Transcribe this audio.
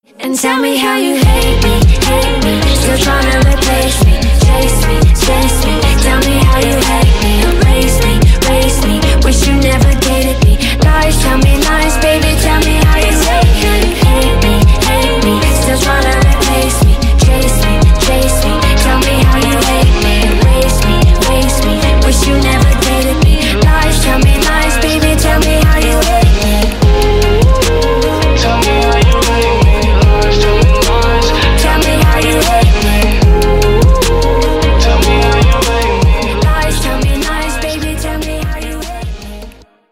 And tell me how you hate me, still trying to replace me, chase me,